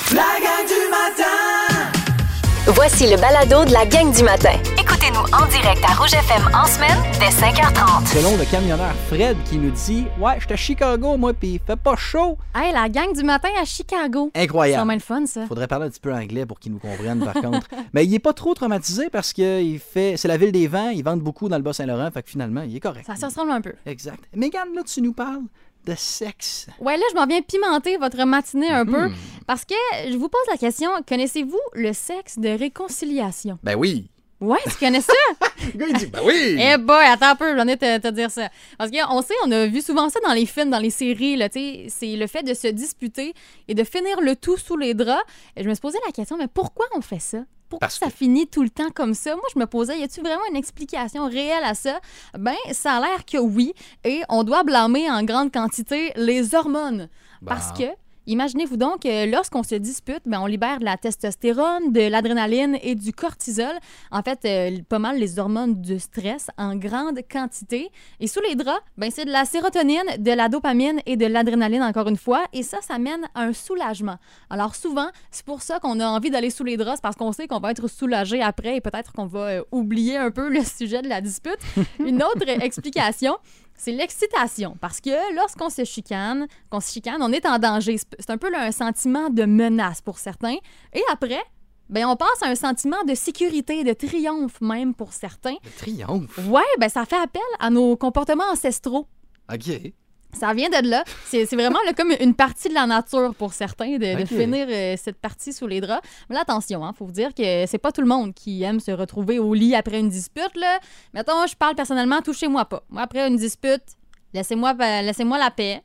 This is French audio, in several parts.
La gang du matin! Voici le balado de la gang du matin. Écoutez-nous en direct à Rouge FM en semaine dès 5h30. Selon le camionneur Fred qui nous dit « Ouais, j'étais à Chicago, moi, pis il fait pas chaud. » Hey, la gang du matin à Chicago. Incroyable. C'est vraiment le fun, ça. Faudrait parler un petit peu anglais pour qu'ils nous comprennent, par contre. Mais il est pas trop traumatisé parce que c'est la ville des vents, ils vendent beaucoup dans le Bas-Saint-Laurent, fait que finalement, il est correct. Ça se ressemble un peu. Exact. Mégane, là, tu nous parles de sexe. Ouais, là, je m'en viens pimenter votre matinée un peu parce que je vous pose la question, connaissez-vous le sexe de réconciliation? Ben oui. Ouais, tu connais ça? Le gars, il dit « Ben oui! » Eh boy, attends un peu, j'en ai te dire ça. Parce qu'on sait, on a vu souvent ça dans les films, dans les séries, là, tu sais, c'est le fait de se disputer et de finir le tout sous les draps. Et je me suis posé la question, mais pourquoi on fait ça? Pourquoi ça finit tout le temps comme ça? Moi, je me posais, y a-t-il vraiment une explication réelle à ça? Ben, ça a l'air que oui. Et on doit blâmer en grande quantité les hormones. Parce que, imaginez-vous donc, lorsqu'on se dispute, ben, on libère de la testostérone, de l'adrénaline et du cortisol. En fait, pas mal les hormones du stress en grande quantité. Et sous les draps, ben, c'est de la sérotonine, de la dopamine et de l'adrénaline, encore une fois. Et ça mène à un soulagement. Alors souvent, c'est pour ça qu'on a envie d'aller sous les draps, parce qu'on sait qu'on va être soulagé après et peut-être qu'on va oublier un peu le sujet de la dispute. Une autre explication, c'est l'excitation. Parce que lorsqu'on se chicane, on est en danger. C'est un peu là, un sentiment de menace pour certains. Et après, ben, on passe à un sentiment de sécurité, de triomphe même pour certains. Le triomphe? Ouais, ben, ça fait appel à nos comportements ancestraux. OK. Ça vient de là. C'est vraiment là, comme une partie de la nature pour certains de finir cette partie sous les draps. Mais là, attention, faut vous dire que c'est pas tout le monde qui aime se retrouver au lit après une dispute. Là. Mettons, je parle personnellement, touchez-moi pas. Moi, après une dispute, laissez-moi la paix.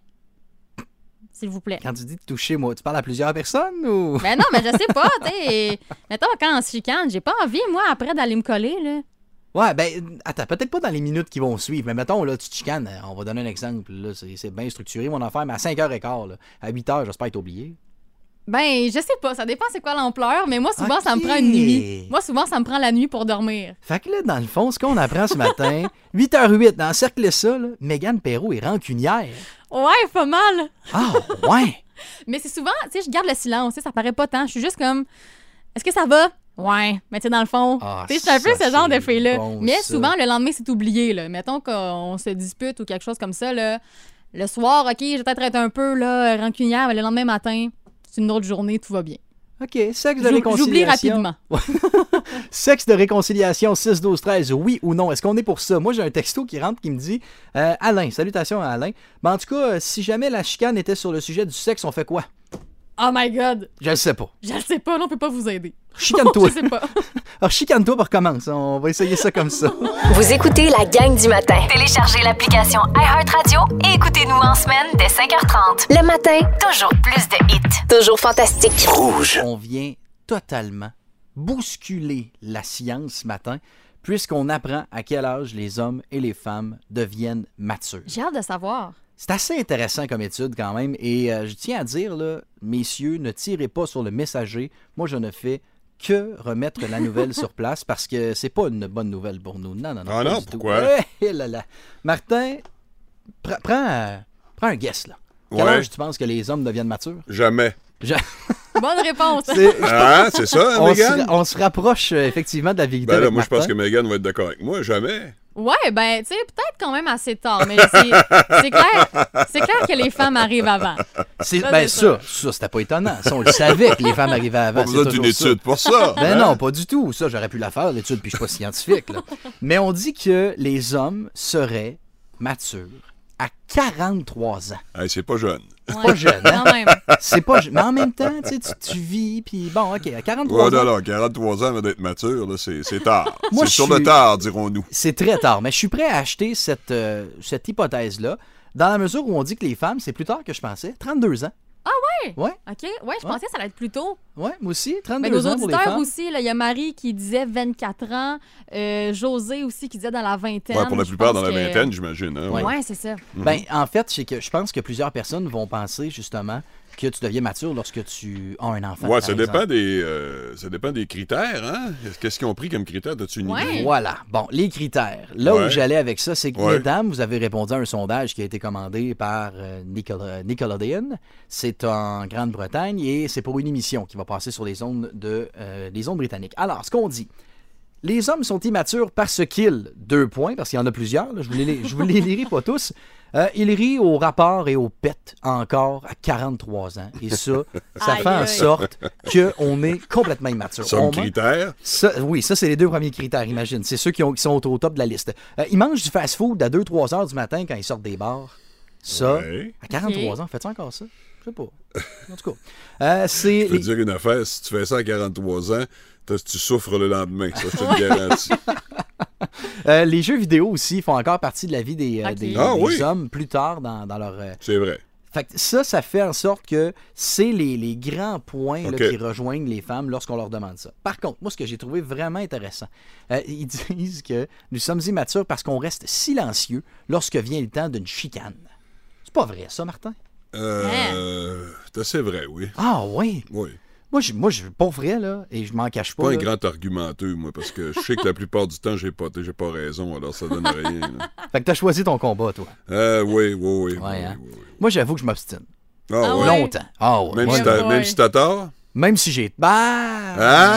S'il vous plaît. Quand tu dis toucher, moi, tu parles à plusieurs personnes ou? Ben non, mais je sais pas. Mettons, quand on se chicane, j'ai pas envie, moi, après, d'aller me coller, là. Ouais, ben, attends, peut-être pas dans les minutes qui vont suivre, mais mettons, là, tu te chicanes, on va donner un exemple, là, c'est bien structuré, mon affaire, mais à 5h15, là, à 8h, j'espère être oublié. Ben, je sais pas, ça dépend c'est quoi l'ampleur, mais moi, souvent, ça me prend une nuit. Moi, souvent, ça me prend la nuit pour dormir. Fait que là, dans le fond, ce qu'on apprend ce matin, 8h08, dans Cercle ça, là, Mégane Perrault est rancunière. Ouais, pas mal. Ah, ouais! Mais c'est souvent, tu sais, je garde le silence, ça paraît pas tant, je suis juste comme, est-ce que ça va? Ouais, mais tu sais, dans le fond, tu sais, c'est un peu ce genre de fille-là. Bon, mais ça. souvent, le lendemain, c'est oublié, là. Mettons qu'on se dispute ou quelque chose comme ça, là. Le soir, OK, je vais peut-être être un peu là, rancunière, mais le lendemain matin, c'est une autre journée, tout va bien. OK, sexe de réconciliation. J'oublie rapidement. Sexe de réconciliation, 6-12-13, oui ou non? Est-ce qu'on est pour ça? Moi, j'ai un texto qui rentre qui me dit Alain, salutations à Alain. Ben, en tout cas, si jamais la chicane était sur le sujet du sexe, on fait quoi? Oh my God! Je le sais pas. Je le sais pas, là, on peut pas vous aider. Chicane-toi. Je sais pas. Alors, chicane-toi, puis recommence. On va essayer ça comme ça. Vous écoutez la gang du matin. Téléchargez l'application iHeartRadio et écoutez-nous en semaine dès 5h30. Le matin, Toujours plus de hits. toujours fantastique. On vient totalement bousculer la science ce matin, puisqu'on apprend à quel âge les hommes et les femmes deviennent matures. J'ai hâte de savoir. C'est assez intéressant comme étude quand même, et je tiens à dire, là, messieurs, ne tirez pas sur le messager. Moi, je ne fais que remettre la nouvelle sur place, parce que c'est pas une bonne nouvelle pour nous. Non. Ah pas non, du pourquoi? Tout. Là, là. Martin, prends un guess, là. Quel Ouais. âge tu penses que les hommes deviennent matures? Jamais. Bonne réponse. C'est ça, hein, Mégane? On se rapproche effectivement de la vérité. Ben là, avec moi, je pense Martin. que Mégane va être d'accord avec moi. Jamais. Ouais, ben, tu sais, peut-être quand même assez tard, mais c'est clair que les femmes arrivent avant. Ça, c'était pas étonnant. Ça, on le savait que les femmes arrivaient avant. Pas besoin d'une étude pour ça. Ben non, pas du tout. Ça, j'aurais pu la faire, l'étude, puis je suis pas scientifique. Là. Mais on dit que les hommes seraient matures à 43 ans. Hey, c'est pas jeune. Ouais, Pas jeune, hein? quand même. C'est pas jeune. Mais en même temps, tu vis, puis bon, OK, à 43 Ouais, ans, non, 43 ans avant d'être mature, là, c'est tard. Moi, C'est sur je le suis- tard, dirons-nous. c'est très tard. Mais je suis prêt à acheter cette hypothèse-là, dans la mesure où on dit que les femmes, c'est plus tard que je pensais. 32 ans. Ouais, OK, ouais, je pensais que ça allait être plus tôt. ouais, moi aussi, Mais 32 nos ans pour les auditeurs femmes. aussi, il y a Marie qui disait 24 ans, José aussi qui disait dans la vingtaine. Ouais, pour la Je plupart, pense dans la que- vingtaine, j'imagine. Hein, ouais. Ouais, c'est ça. Ben, en fait, c'est que je pense que plusieurs personnes vont penser, justement, que tu deviens mature lorsque tu as un enfant. Ouais, par ça exemple. dépend des critères, hein? Qu'est-ce qu'ils ont pris comme critères? As-tu une Ouais. idée? Voilà. Bon, les critères. Là Ouais. où j'allais avec ça, c'est que, Ouais. mesdames, vous avez répondu à un sondage qui a été commandé par Nickelodeon. C'est en Grande-Bretagne et c'est pour une émission qui va passer sur les ondes britanniques. Alors, ce qu'on dit, les hommes sont immatures parce qu'ils, 2 points, parce qu'il y en a plusieurs, là, je vous les lirai pas tous. Ils rient au rapport et au pet encore à 43 ans. Et ça Aïe, fait en aïe. sorte qu'on est complètement immature. Comme On critère? oui, ça, c'est les 2 premiers critères, imagine. C'est ceux qui sont au top de la liste. Ils mangent du fast-food à 2-3 heures du matin quand ils sortent des bars. Ça, Ouais. à 43 ans, faites-tu encore ça? Je sais pas. En tout cas, c'est... Je peux te dire une affaire, si tu fais ça à 43 ans, tu souffres le lendemain. Ça, je te le garantis. les jeux vidéo aussi font encore partie de la vie des Ah, oui. hommes plus tard dans leur... C'est vrai. Fait que ça fait en sorte que c'est les grands points là, OK. qui rejoignent les femmes lorsqu'on leur demande ça. Par contre, moi, ce que j'ai trouvé vraiment intéressant, ils disent que nous sommes immatures parce qu'on reste silencieux lorsque vient le temps d'une chicane. C'est pas vrai, ça, Martin? C'est assez vrai, oui. Ah oui? Oui. Moi, je pas vrai, là, et je m'en cache pas. Pas un là. grand argumenteux, moi, parce que je sais que la plupart du temps, j'ai pas raison, alors ça donne rien. Là. Fait que t'as choisi ton combat, toi. Oui. Ouais, hein? Moi, j'avoue que je m'obstine. Ah, ouais. ouais. Longtemps. Ah ouais. Même, Moi, si Ouais. même si t'as tort? même si j'ai... Attends.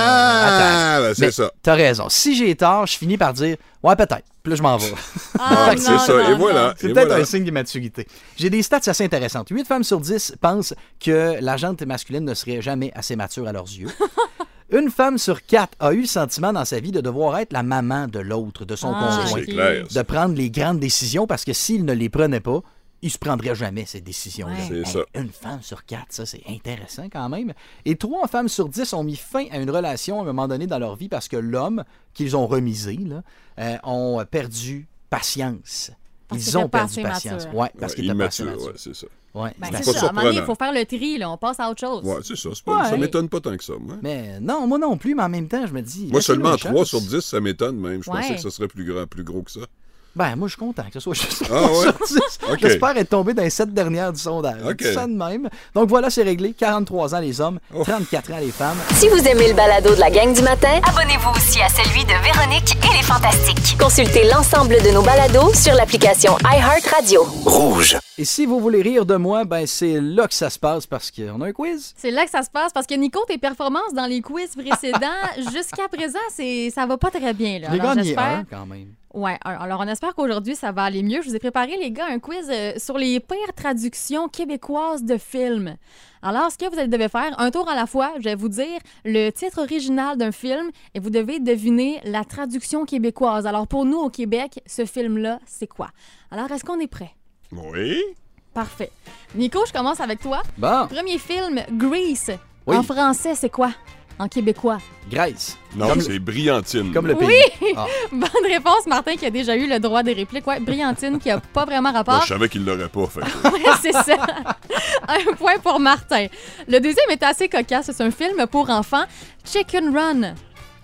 Ben, c'est Mais ça. T'as raison. Si j'ai tort, je finis par dire « Ouais, peut-être. » Puis là, je m'en vais. Ah, c'est ça. non, Et voilà. non. C'est Et peut-être voilà. un signe d'immaturité. J'ai des stats assez intéressantes. 8 femmes sur 10 pensent que la jante masculine ne serait jamais assez mature à leurs yeux. Une femme sur 4 a eu le sentiment dans sa vie de devoir être la maman de l'autre, de son Ah, conjoint. C'est clair. De prendre les grandes décisions parce que s'il ne les prenait pas, il se prendrait jamais ces décisions-là. Ouais. C'est ça. Une femme sur 4, ça c'est intéressant quand même. Et 3 femmes sur 10 ont mis fin à une relation à un moment donné dans leur vie parce que l'homme qu'ils ont remisé là, ont perdu patience. Parce Ils qu'ils ont étaient pas perdu assez patience. matures. Ouais, parce qu'ils étaient pas assez Immature, matures. ouais, c'est ça. Ouais, Ben, c'est c'est pas ça. À un moment donné, il surprenant. faut faire le tri, là. On passe à autre chose. Ouais, c'est ça. Ouais. Ça m'étonne pas tant que ça, moi. Mais non, moi non plus, mais en même temps, je me dis... Moi, laissez-nous seulement une 3 chance. sur 10, ça m'étonne même. Je Ouais. pensais que ça serait plus gros que ça. Ben, moi, je suis content que ce soit juste Ah 3 ouais? sur 10. OK. J'espère être tombé dans les 7 dernières du sondage. OK. Je dis ça de même. Donc voilà, c'est réglé. 43 ans les hommes, 34 ans les femmes. Si vous aimez le balado de la gang du matin, Abonnez-vous aussi à celui de Véronique et les Fantastiques. consultez l'ensemble de nos balados sur l'application iHeartRadio. Rouge. Et si vous voulez rire de moi, ben c'est là que ça se passe parce qu'on a un quiz. C'est là que ça se passe parce que Nico, tes performances dans les quiz précédents, jusqu'à présent, ça va pas très bien. Là. J'ai Alors, gagné j'espère- un quand même. Ouais, alors on espère qu'aujourd'hui ça va aller mieux. Je vous ai préparé, les gars, un quiz sur les pires traductions québécoises de films. Alors, ce que vous devez faire, un tour à la fois, je vais vous dire le titre original d'un film et vous devez deviner la traduction québécoise. Alors, pour nous au Québec, ce film-là, c'est quoi? Alors, est-ce qu'on est prêt? Oui. Parfait. Nico, je commence avec toi. Bon, Premier film, Grease. Oui. En français, c'est quoi? En québécois. Grace. Non, Comme- c'est brillantine. Comme le pays. Oui! Ah. Bonne réponse, Martin, qui a déjà eu le droit des répliques. Ouais, Brillantine, qui a pas vraiment Moi, rapport. je savais qu'il l'aurait pas fait. que- Ouais, c'est ça. Un point pour Martin. Le deuxième est assez cocasse. C'est un film pour enfants. Chicken Run.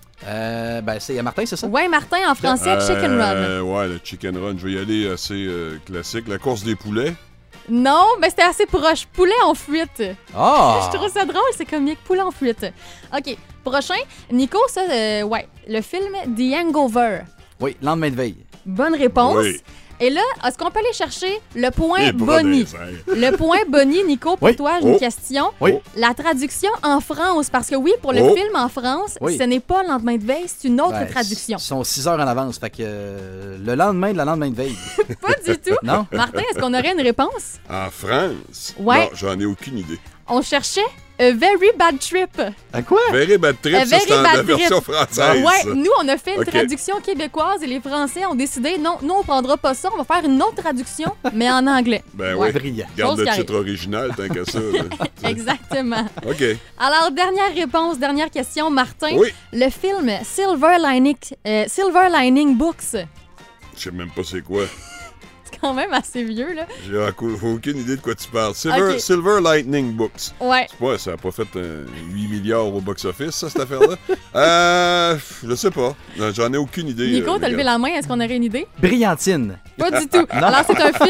Ben c'est Martin, c'est ça? Ouais, Martin, en français, Chicken Run. Ouais, le Chicken Run. Je vais y aller assez classique. La course des poulets. Non, mais c'était assez proche. Poulet en fuite. Ah! Je trouve ça drôle, c'est comique. Poulet en fuite. OK, prochain. Nico, ça, ouais, le film The Hangover. Oui, lendemain de veille. Bonne réponse. Oui. Et là, est-ce qu'on peut aller chercher le point Et bras Bonnie? dans les airs. Le point Bonnie, Nico, pour Oui. toi, j'ai une Oh. question. Oui. La traduction en France, parce que oui, pour le Oh. film en France, Oui. ce n'est pas le lendemain de veille, c'est une autre Ben, traduction. Ils sont 6 heures en avance, fait que le lendemain de la lendemain de veille. Pas du tout. Non? Martin, est-ce qu'on aurait une réponse? En France? Ouais. Non, j'en ai aucune idée. On cherchait A Very Bad Trip. À quoi? Very Bad Trip, ça, Very c'est en Bad la version Trip. française. Ouais, nous, on a fait une OK. traduction québécoise et les Français ont décidé, non, nous, on prendra pas ça, on va faire une autre traduction, mais en anglais. Ben Ouais, oui. brillant. Garde Chose le qui titre original, tant qu'à ça. là. Exactement. OK. Alors, dernière réponse, dernière question, Martin. Oui. Le film Silver Lining Books. Je sais même pas c'est quoi. quand même assez vieux, là. J'ai aucune idée de quoi tu parles. Ok. Silver Lightning Books. Ouais. Ouais, ça n'a pas fait 8 milliards au box-office, ça, cette affaire-là. Je sais pas. J'en ai aucune idée. Nico, t'as levé la main. Est-ce qu'on aurait une idée? Brillantine. Pas du tout. Alors, c'est un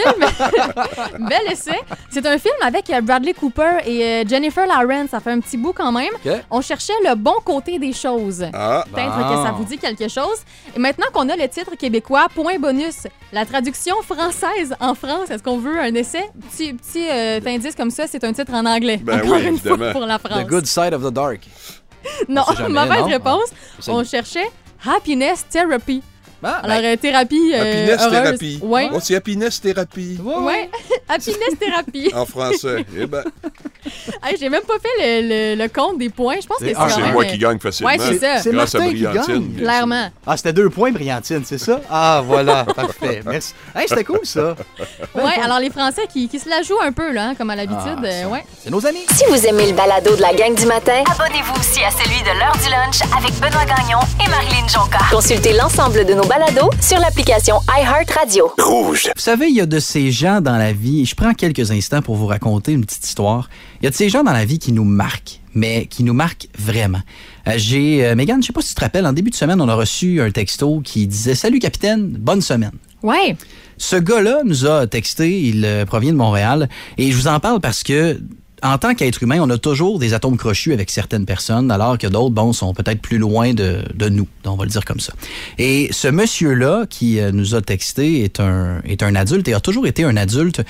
film. Bel essai. C'est un film avec Bradley Cooper et Jennifer Lawrence. Ça fait un petit bout quand même. OK. On cherchait le bon côté des choses. Ah, Peut-être Bon. que ça vous dit quelque chose. Et maintenant qu'on a le titre québécois, point bonus. La traduction française en France, est-ce qu'on veut un essai? Petit indice comme ça, c'est un titre en anglais. Ben Encore oui, une évidemment. fois pour la France. The Good Side of the Dark. Non, on sait jamais, mauvaise non? réponse. C'est- On cherchait Happiness Therapy. Ah, Alors, thérapie Happiness heureuse. Therapy. Ouais. Oh, c'est Happiness Therapy Ouais. Happiness Therapy. en français. Eh ben, Hey, j'ai même pas fait le compte des points. Je pense que c'est Ah, quand c'est même, moi qui gagne facilement. Ouais, c'est ça. C'est Grâce à Martin qui Brillantine. gagne. bien sûr. Clairement. Ah, c'était 2 points, Brillantine, c'est ça? Ah, voilà, parfait. Merci. Hey, c'était cool, ça. Ouais, alors les Français qui se la jouent un peu, là, hein, comme à l'habitude. Ah, ça. Ouais. C'est nos amis. Si vous aimez le balado de la gang du matin, Abonnez-vous aussi à celui de l'heure du lunch avec Benoît Gagnon et Marilyn Jonca. consultez l'ensemble de nos balados sur l'application iHeartRadio. Rouge. Vous savez, il y a de ces gens dans la vie, et je prends quelques instants pour vous raconter une petite histoire. Il y a de ces gens dans la vie qui nous marquent, mais qui nous marquent vraiment. Mégane, je sais pas si tu te rappelles, en début de semaine, on a reçu un texto qui disait « Salut capitaine, bonne semaine ». Ouais. Ce gars-là nous a texté, il provient de Montréal, et je vous en parle parce que en tant qu'être humain, on a toujours des atomes crochus avec certaines personnes, alors que d'autres, bon, sont peut-être plus loin de nous. On va le dire comme ça. Et ce monsieur-là qui nous a texté est un adulte et a toujours été un adulte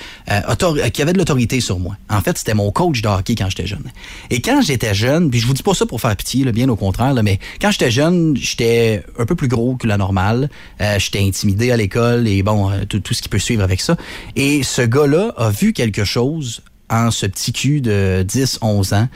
qui avait de l'autorité sur moi. En fait, c'était mon coach de hockey quand j'étais jeune. Et quand j'étais jeune, puis je vous dis pas ça pour faire pitié, là, bien au contraire, là, mais quand j'étais jeune, j'étais un peu plus gros que la normale. J'étais intimidé à l'école et bon, tout ce qui peut suivre avec ça. Et ce gars-là a vu quelque chose en ce petit cul de 10-11 ans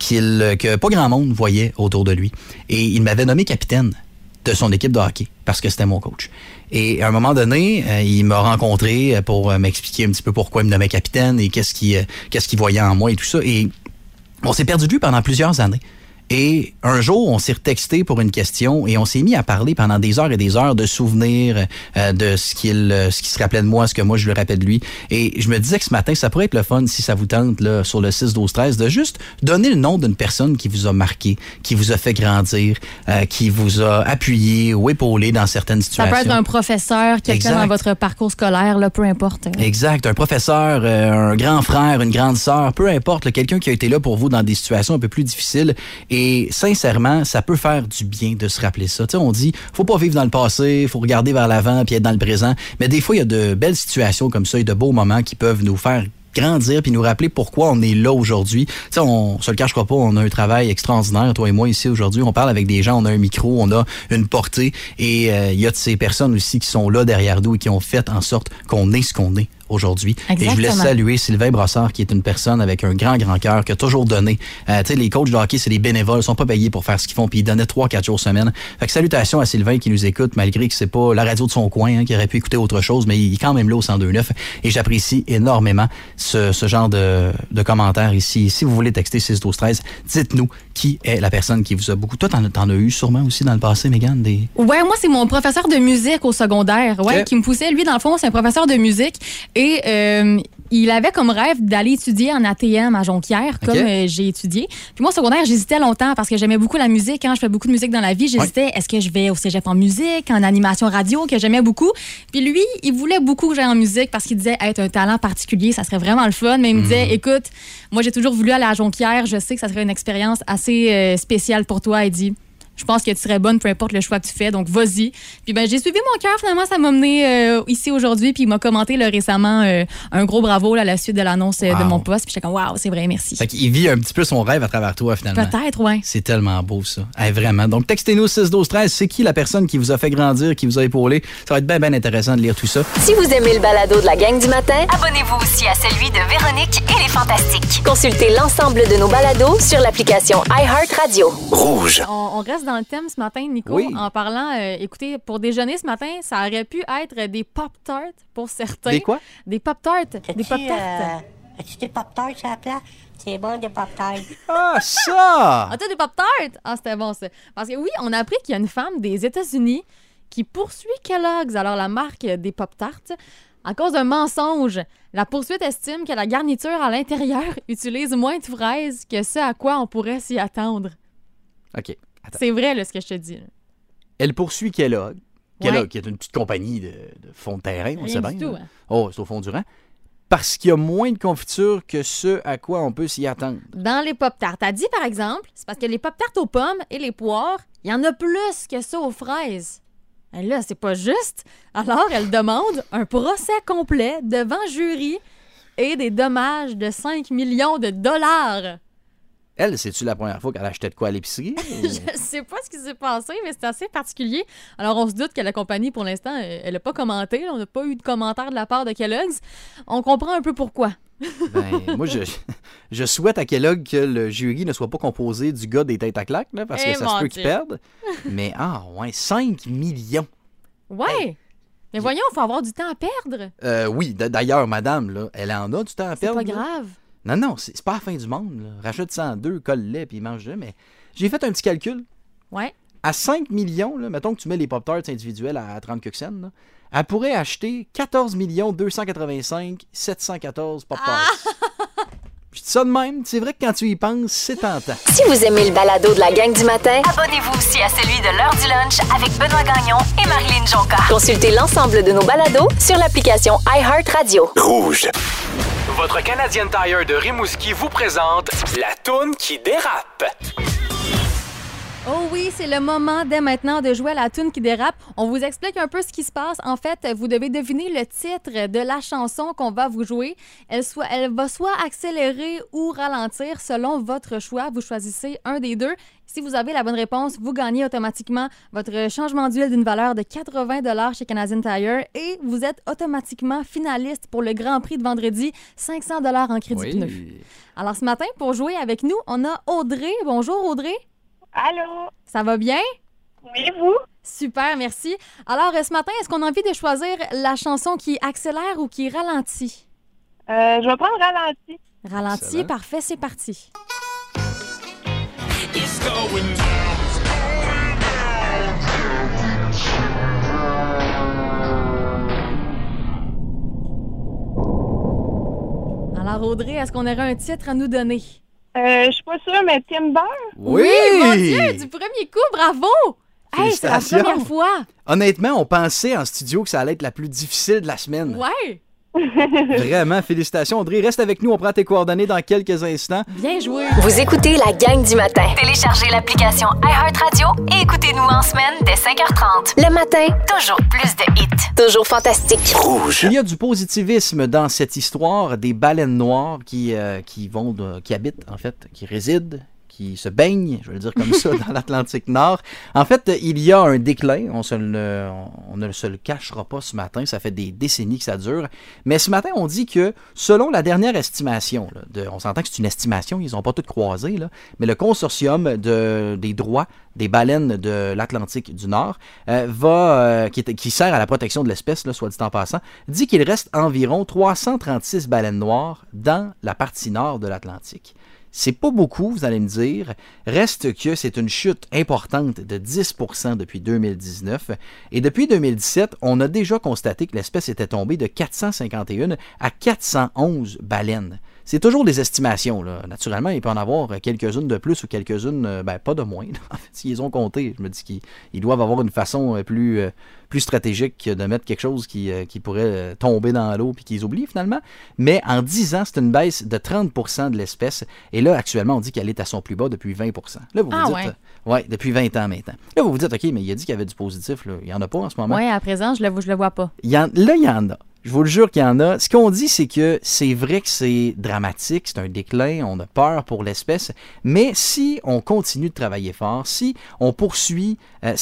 que pas grand monde voyait autour de lui. Et il m'avait nommé capitaine de son équipe de hockey parce que c'était mon coach. Et à un moment donné, il m'a rencontré pour m'expliquer un petit peu pourquoi il me nommait capitaine et qu'est-ce qu'il voyait en moi et tout ça. Et on s'est perdu de vue pendant plusieurs années. Et un jour, on s'est retexté pour une question et on s'est mis à parler pendant des heures et des heures de souvenirs, de ce qu'il se rappelait de moi, ce que moi je lui rappelle de lui. Et je me disais que ce matin, ça pourrait être le fun, si ça vous tente, là, sur le 6-12-13, de juste donner le nom d'une personne qui vous a marqué, qui vous a fait grandir, qui vous a appuyé ou épaulé dans certaines Ça situations. peut être un professeur, quelqu'un Exact. dans votre parcours scolaire, là, peu importe. Exact. Un professeur, un grand frère, une grande sœur, peu importe, là, quelqu'un qui a été là pour vous dans des situations un peu plus difficiles. Et sincèrement, ça peut faire du bien de se rappeler ça. Tu sais, on dit, faut pas vivre dans le passé, faut regarder vers l'avant puis être dans le présent. Mais des fois, il y a de belles situations comme ça et de beaux moments qui peuvent nous faire grandir puis nous rappeler pourquoi on est là aujourd'hui. Tu sais, on se le cachera pas, on a un travail extraordinaire, toi et moi, ici aujourd'hui. On parle avec des gens, on a un micro, on a une portée. Et il y a de ces personnes aussi qui sont là derrière nous et qui ont fait en sorte qu'on est ce qu'on est aujourd'hui. Et je voulais Exactement. saluer Sylvain Brassard, qui est une personne avec un grand cœur, qui a toujours donné. Tu sais, les coachs de hockey, c'est des bénévoles, ils sont pas payés pour faire ce qu'ils font, puis ils donnaient 3-4 jours semaine. Fait que salutations à Sylvain qui nous écoute, malgré que c'est pas la radio de son coin, hein, qui aurait pu écouter autre chose, mais il est quand même là au 102.9. Et j'apprécie énormément ce genre de commentaires ici. Si vous voulez texter 6-12-13, dites-nous qui est la personne qui vous a beaucoup... Toi, t'en as eu sûrement aussi dans le passé, Mégane, des... Ouais, moi, c'est mon professeur de musique au secondaire, ouais, Ok. qui me poussait. Lui, dans le fond, c'est un professeur de musique. Et il avait comme rêve d'aller étudier en ATM à Jonquière, comme j'ai étudié. Puis moi, au secondaire, j'hésitais longtemps parce que j'aimais beaucoup la musique. Hein, je fais beaucoup de musique dans la vie. J'hésitais, est-ce que je vais au cégep en musique, en animation radio, que j'aimais beaucoup. Puis lui, il voulait beaucoup que j'aille en musique parce qu'il disait être un talent particulier, ça serait vraiment le fun. Mais il me disait, écoute, moi, j'ai toujours voulu aller à Jonquière. Je sais que ça serait une expérience assez spéciale pour toi. Il dit, je pense que tu serais bonne, peu importe le choix que tu fais, donc vas-y. Puis ben j'ai suivi mon cœur, finalement, ça m'a mené ici aujourd'hui, puis il m'a commenté là, récemment un gros bravo là, à la suite de l'annonce de mon poste, puis j'étais comme, waouh, c'est vrai, merci. Fait qu'il vit un petit peu son rêve à travers toi, finalement. Peut-être, ouais. C'est tellement beau, ça. Hey, vraiment. Donc, textez-nous 6-12-13. C'est qui la personne qui vous a fait grandir, qui vous a épaulé? Ça va être bien intéressant de lire tout ça. Si vous aimez le balado de la gang du matin, Abonnez-vous aussi à celui de Véronique et les Fantastiques. consultez l'ensemble de nos balados sur l'application iHeartRadio. Rouge. On reste dans le thème ce matin, Nico, Oui. en parlant, écoutez, pour déjeuner ce matin, ça aurait pu être des Pop-Tarts pour certains. Des quoi? Des Pop-Tarts. Des Pop-Tarts. As-tu des Pop-Tarts à la place? C'est bon, des Pop-Tarts. Ah, ça! Ah, t'as des Pop-Tarts? Ah, c'était bon, ça. Parce que oui, on a appris qu'il y a une femme des États-Unis qui poursuit Kellogg's, alors la marque des Pop-Tarts, À cause d'un mensonge, la poursuite estime que la garniture à l'intérieur utilise moins de fraises que ce à quoi on pourrait s'y attendre. OK. Attends. C'est vrai, là, ce que je te dis. Là. Elle poursuit Kellogg. Kellogg, Ouais. qui est une petite compagnie de fond de terrain, on Rien sait du bien. tout, là. hein. Oh, c'est au fond du rang. Parce qu'il y a moins de confiture que ce à quoi on peut s'y attendre. Dans les Pop-Tarts, t'as dit, par exemple, c'est parce que les Pop-Tarts aux pommes et les poires, il y en a plus que ça aux fraises. Et là, c'est pas juste. Alors, elle demande un procès complet devant jury et des dommages de 5 millions de dollars. Elle, c'est-tu la première fois qu'elle achetait de quoi à l'épicerie? Je sais pas ce qui s'est passé, mais c'est assez particulier. Alors, on se doute que la compagnie, pour l'instant, elle n'a pas commenté. Là. On n'a pas eu de commentaire de la part de Kellogg's. On comprend un peu pourquoi. Ben, moi, je souhaite à Kellogg que le jury ne soit pas composé du gars des têtes à claques, là, parce Eh, que ça mon se peut Dieu. qu'ils perdent. Mais, 5 millions. Ouais! Mais voyons, il faut avoir du temps à perdre. Oui, d'ailleurs, madame, là, elle en a du temps à C'est perdre. pas là. grave. Non, c'est pas la fin du monde. Là. Rachète 102, colle-les, puis mange-le. Mais j'ai fait un petit calcul. Ouais. À 5 millions, là, mettons que tu mets les Pop-Tarts individuels à 30 quelques cents, là, elle pourrait acheter 14 285 714 Pop-Tarts. Je dis ça de même. C'est vrai que quand tu y penses, c'est tentant. Si vous aimez le balado de la gang du matin, Abonnez-vous aussi à celui de l'heure du lunch avec Benoît Gagnon et Marilyn Jonca. consultez l'ensemble de nos balados sur l'application iHeartRadio. Rouge. Votre Canadian Tire de Rimouski vous présente la toune qui dérape. Oh oui, c'est le moment dès maintenant de jouer à la toune qui dérape. On vous explique un peu ce qui se passe. En fait, vous devez deviner le titre de la chanson qu'on va vous jouer. Elle va soit accélérer ou ralentir selon votre choix. Vous choisissez un des deux. Si vous avez la bonne réponse, vous gagnez automatiquement votre changement d'huile d'une valeur de 80 $ chez Canadian Tire et vous êtes automatiquement finaliste pour le Grand Prix de vendredi, 500 $ en crédit pneu. Alors ce matin, pour jouer avec nous, on a Audrey. Bonjour Audrey. Allô? Ça va bien? Oui, vous? Super, merci. Alors, ce matin, est-ce qu'on a envie de choisir la chanson qui accélère ou qui ralentit? Je vais prendre ralenti. Ralentit, Excellent. parfait, c'est parti. Alors, Audrey, est-ce qu'on aurait un titre à nous donner? Je suis pas sûre, mais Timber? Oui! Mon Dieu, du premier coup, bravo! Hey, c'est la Félicitations. première fois! Honnêtement, on pensait en studio que ça allait être la plus difficile de la semaine. Ouais! Vraiment, félicitations. Audrey, reste avec nous. On prend tes coordonnées dans quelques instants. Bien joué! Vous écoutez la gang du matin. Téléchargez l'application iHeartRadio et écoutez-nous en semaine dès 5h30. Le matin, Toujours plus de hits. toujours fantastique. Rouge. Il y a du positivisme dans cette histoire des baleines noires qui habitent, en fait, qui résident, qui se baignent, je vais le dire comme ça, dans l'Atlantique Nord. En fait, il y a un déclin, on ne se le cachera pas ce matin, ça fait des décennies que ça dure, mais ce matin, on dit que, selon la dernière estimation, là, on s'entend que c'est une estimation, ils n'ont pas toutes croisé, là, mais le consortium des droits des baleines de l'Atlantique du Nord, qui sert à la protection de l'espèce, là, soit dit en passant, dit qu'il reste environ 336 baleines noires dans la partie nord de l'Atlantique. C'est pas beaucoup, vous allez me dire. Reste que c'est une chute importante de 10% depuis 2019. Et depuis 2017, on a déjà constaté que l'espèce était tombée de 451 à 411 baleines. C'est toujours des estimations, là. Naturellement, il peut en avoir quelques-unes de plus ou quelques-unes, pas de moins. En fait, s'ils ont compté, je me dis qu'ils doivent avoir une façon plus stratégique de mettre quelque chose qui pourrait tomber dans l'eau puis qu'ils oublient finalement. Mais en 10 ans, c'est une baisse de 30% de l'espèce. Et là, actuellement, on dit qu'elle est à son plus bas depuis 20%. Là, vous vous dites... Ouais, depuis 20 ans maintenant. Là, vous vous dites, OK, mais il a dit qu'il y avait du positif. Là. Il n'y en a pas en ce moment. Oui, à présent, je le vois pas. Il y en a. Je vous le jure qu'il y en a. Ce qu'on dit, c'est que c'est vrai que c'est dramatique, c'est un déclin, on a peur pour l'espèce, mais si on continue de travailler fort, si on poursuit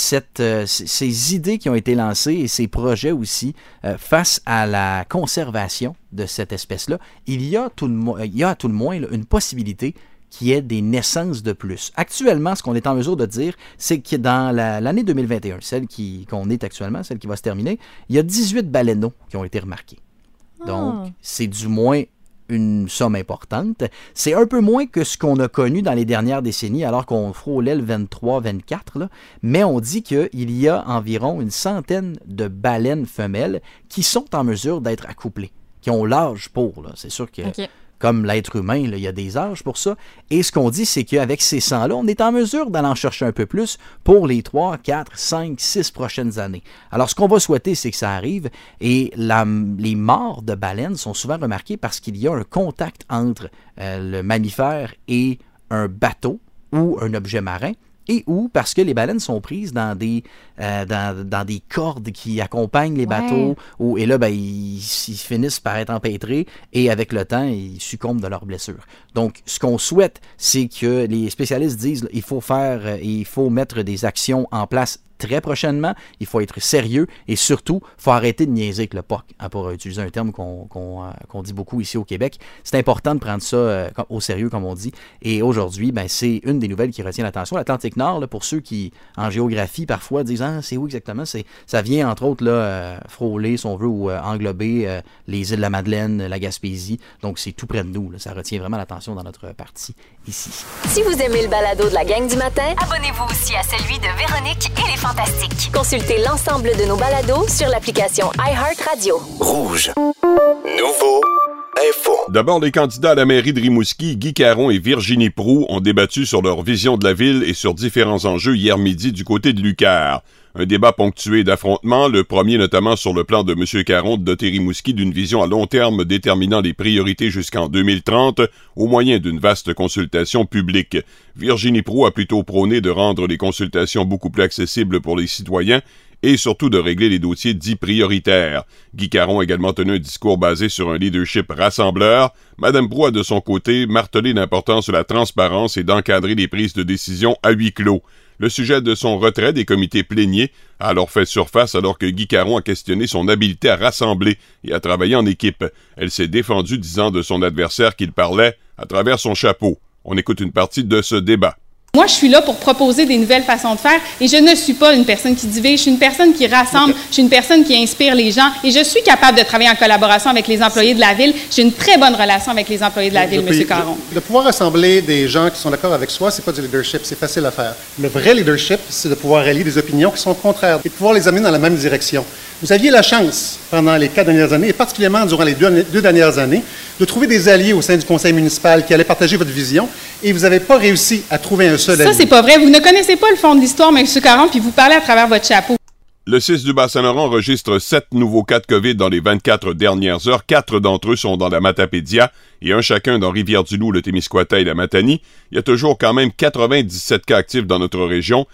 ces idées qui ont été lancées et ces projets aussi face à la conservation de cette espèce-là, il y a à tout le moins là, une possibilité qu'il y ait des naissances de plus. Actuellement, ce qu'on est en mesure de dire, c'est que dans l'année 2021, celle qu'on est actuellement, celle qui va se terminer, il y a 18 baleineaux qui ont été remarqués. Donc, c'est du moins une somme importante. C'est un peu moins que ce qu'on a connu dans les dernières décennies, alors qu'on frôlait le 23-24, là. Mais on dit qu'il y a environ une centaine de baleines femelles qui sont en mesure d'être accouplées, qui ont l'âge pour. Là. C'est sûr que, comme l'être humain, là, il y a des âges pour ça. Et ce qu'on dit, c'est qu'avec ces sangs-là, on est en mesure d'aller en chercher un peu plus pour les 3, 4, 5, 6 prochaines années. Alors, ce qu'on va souhaiter, c'est que ça arrive. Et les morts de baleines sont souvent remarquées parce qu'il y a un contact entre le mammifère et un bateau ou un objet marin. Et ou parce que les baleines sont prises dans des cordes qui accompagnent les bateaux. Et là, ils finissent par être empêtrés et avec le temps, ils succombent de leurs blessures. Donc, ce qu'on souhaite, c'est que les spécialistes disent qu'il faut mettre des actions en place très prochainement, il faut être sérieux et surtout, il faut arrêter de niaiser avec le POC, pour utiliser un terme qu'on dit beaucoup ici au Québec. C'est important de prendre ça au sérieux, comme on dit. Et aujourd'hui, c'est une des nouvelles qui retient l'attention. L'Atlantique Nord, là, pour ceux qui, en géographie, parfois disent « c'est où exactement? » Ça vient, entre autres, là, frôler, si on veut, ou englober les îles de la Madeleine, la Gaspésie. Donc, c'est tout près de nous. Là. Ça retient vraiment l'attention dans notre partie ici. Si vous aimez le balado de la gang du matin, abonnez-vous aussi à celui de Véronique et les Fantastiques. Consultez l'ensemble de nos balados sur l'application iHeartRadio. Rouge. Nouveau info. D'abord, les candidats à la mairie de Rimouski, Guy Caron et Virginie Proulx, ont débattu sur leur vision de la ville et sur différents enjeux hier midi du côté de Lucar. Un débat ponctué d'affrontements, le premier notamment sur le plan de M. Caron de doter Rimouski d'une vision à long terme déterminant les priorités jusqu'en 2030 au moyen d'une vaste consultation publique. Virginie Proulx a plutôt prôné de rendre les consultations beaucoup plus accessibles pour les citoyens et surtout de régler les dossiers dits prioritaires. Guy Caron a également tenu un discours basé sur un leadership rassembleur. Mme Proulx a de son côté martelé l'importance de la transparence et d'encadrer les prises de décision à huis clos. Le sujet de son retrait des comités pléniers a alors fait surface alors que Guy Caron a questionné son habileté à rassembler et à travailler en équipe. Elle s'est défendue disant de son adversaire qu'il parlait à travers son chapeau. On écoute une partie de ce débat. Moi, je suis là pour proposer des nouvelles façons de faire et je ne suis pas une personne qui divise, je suis une personne qui rassemble, je suis une personne qui inspire les gens et je suis capable de travailler en collaboration avec les employés de la ville. J'ai une très bonne relation avec les employés de la ville, M. Caron. De pouvoir rassembler des gens qui sont d'accord avec soi, c'est pas du leadership, c'est facile à faire. Le vrai leadership, c'est de pouvoir allier des opinions qui sont contraires et de pouvoir les amener dans la même direction. Vous aviez la chance, pendant les 4 dernières années, et particulièrement durant les deux dernières années, de trouver des alliés au sein du conseil municipal qui allaient partager votre vision, et vous n'avez pas réussi à trouver un seul allié. Ça, c'est pas vrai. Vous ne connaissez pas le fond de l'histoire, M. Caron, puis vous parlez à travers votre chapeau. Le 6 du Bas-Saint-Laurent enregistre 7 nouveaux cas de COVID dans les 24 dernières heures. 4 d'entre eux sont dans la Matapédia et un chacun dans Rivière-du-Loup, le Témiscouata et la Matanie. Il y a toujours quand même 97 cas actifs dans notre région,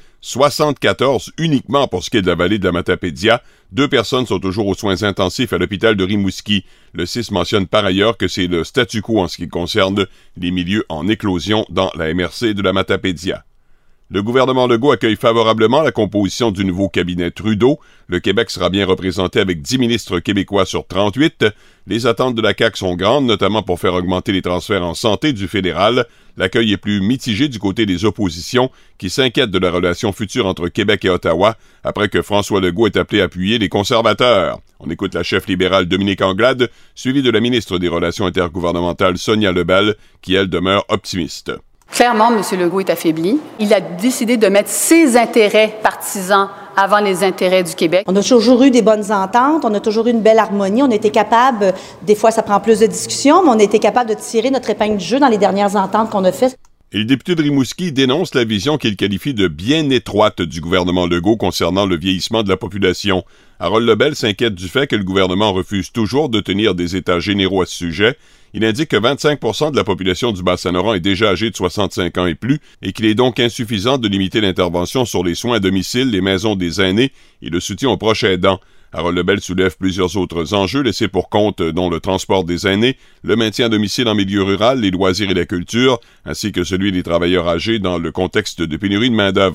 74 uniquement pour ce qui est de la vallée de la Matapédia. 2 personnes sont toujours aux soins intensifs à l'hôpital de Rimouski. Le 6 mentionne par ailleurs que c'est le statu quo en ce qui concerne les milieux en éclosion dans la MRC de la Matapédia. Le gouvernement Legault accueille favorablement la composition du nouveau cabinet Trudeau. Le Québec sera bien représenté avec 10 ministres québécois sur 38. Les attentes de la CAQ sont grandes, notamment pour faire augmenter les transferts en santé du fédéral. L'accueil est plus mitigé du côté des oppositions, qui s'inquiètent de la relation future entre Québec et Ottawa, après que François Legault ait appelé à appuyer les conservateurs. On écoute la chef libérale Dominique Anglade, suivie de la ministre des Relations intergouvernementales Sonia Lebel, qui, elle, demeure optimiste. Clairement, M. Legault est affaibli. Il a décidé de mettre ses intérêts partisans avant les intérêts du Québec. On a toujours eu des bonnes ententes, on a toujours eu une belle harmonie, on a été capable, des fois ça prend plus de discussions, mais on a été capable de tirer notre épingle du jeu dans les dernières ententes qu'on a faites. Et le député de Rimouski dénonce la vision qu'il qualifie de bien étroite du gouvernement Legault concernant le vieillissement de la population. Harold Lebel s'inquiète du fait que le gouvernement refuse toujours de tenir des états généraux à ce sujet. Il indique que 25% de la population du Bas-Saint-Laurent est déjà âgée de 65 ans et plus et qu'il est donc insuffisant de limiter l'intervention sur les soins à domicile, les maisons des aînés et le soutien aux proches aidants. Harold Lebel soulève plusieurs autres enjeux laissés pour compte, dont le transport des aînés, le maintien à domicile en milieu rural, les loisirs et la culture, ainsi que celui des travailleurs âgés dans le contexte de pénurie de main-d'œuvre.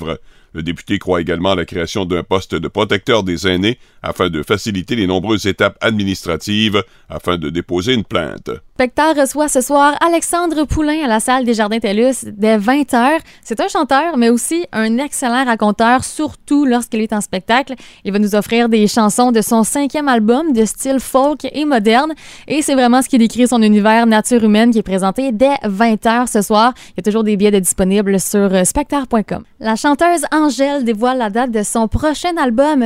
Le député croit également à la création d'un poste de protecteur des aînés afin de faciliter les nombreuses étapes administratives afin de déposer une plainte. Spectacle reçoit ce soir Alexandre Poulain à la salle des Jardins TELUS dès 20h. C'est un chanteur, mais aussi un excellent raconteur, surtout lorsqu'il est en spectacle. Il va nous offrir des chansons de son 5e album de style folk et moderne. Et c'est vraiment ce qui décrit son univers nature humaine qui est présenté dès 20h ce soir. Il y a toujours des billets de disponibles sur spectacle.com. La chanteuse Angèle dévoile la date de son prochain album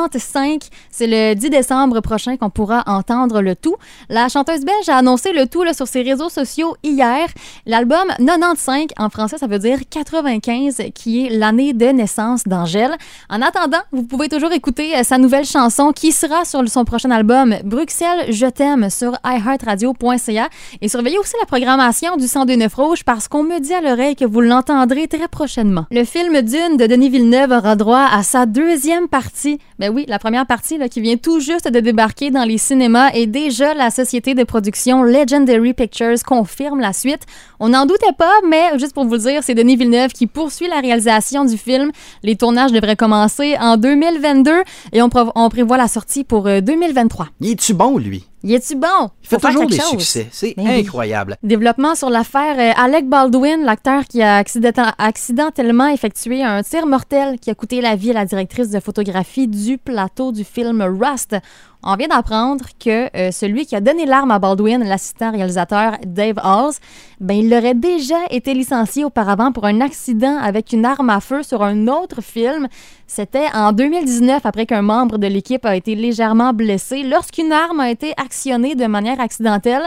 95. C'est le 10 décembre prochain qu'on pourra entendre le tout. La chanteuse belge a annoncé le tout là, sur ses réseaux sociaux hier. L'album 95, en français, ça veut dire 95, qui est l'année de naissance d'Angèle. En attendant, vous pouvez toujours écouter sa nouvelle chanson qui sera sur son prochain album Bruxelles, je t'aime sur iHeartRadio.ca et surveillez aussi la programmation du 102.9 Rouge parce qu'on me dit à l'oreille que vous l'entendrez très prochainement. Le film Dune de Denis Villeneuve aura droit à sa deuxième partie. Ben oui, la première partie là, qui vient tout juste de débarquer dans les cinémas et déjà la société de production Legendary Pictures confirme la suite. On n'en doutait pas, mais juste pour vous le dire, c'est Denis Villeneuve qui poursuit la réalisation du film. Les tournages devraient commencer en 2022 et on prévoit la sortie pour 2023. Il est-tu bon, lui? Il est-tu bon? Il fait toujours des succès. C'est incroyable. Développement sur l'affaire Alec Baldwin, l'acteur qui a accidentellement effectué un tir mortel qui a coûté la vie à la directrice de photographie du plateau du film Rust. On vient d'apprendre que celui qui a donné l'arme à Baldwin, l'assistant réalisateur Dave Halls, ben, il aurait déjà été licencié auparavant pour un accident avec une arme à feu sur un autre film. C'était en 2019, après qu'un membre de l'équipe a été légèrement blessé lorsqu'une arme a été actionnée de manière accidentelle.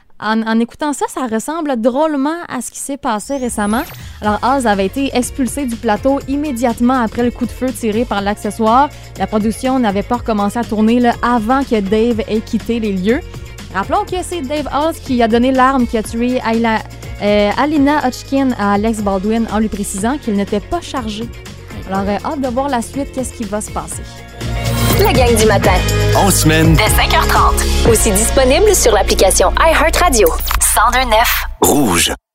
En écoutant ça, ça ressemble drôlement à ce qui s'est passé récemment. Alors, Oz avait été expulsé du plateau immédiatement après le coup de feu tiré par l'accessoire. La production n'avait pas recommencé à tourner là, avant que Dave ait quitté les lieux. Rappelons que c'est Dave Oz qui a donné l'arme qui a tué Alina Hodgkin à Alex Baldwin en lui précisant qu'il n'était pas chargé. Alors, hâte de voir la suite, qu'est-ce qui va se passer. La gang du matin. En semaine. Dès 5h30. Aussi disponible sur l'application iHeartRadio. 102.9 Rouge.